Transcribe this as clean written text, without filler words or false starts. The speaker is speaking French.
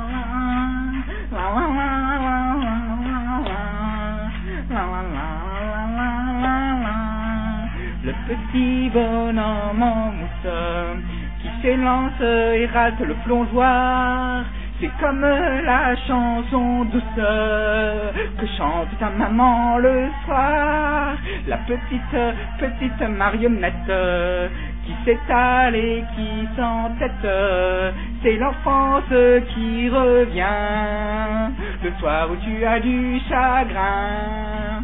Le petit bonhomme en mousse qui s'élance et rate le plongeoir, c'est comme la chanson douce que chante ta maman le soir. La petite marionnette qui s'étale et qui s'entête, c'est l'enfance qui revient le soir où tu as du chagrin.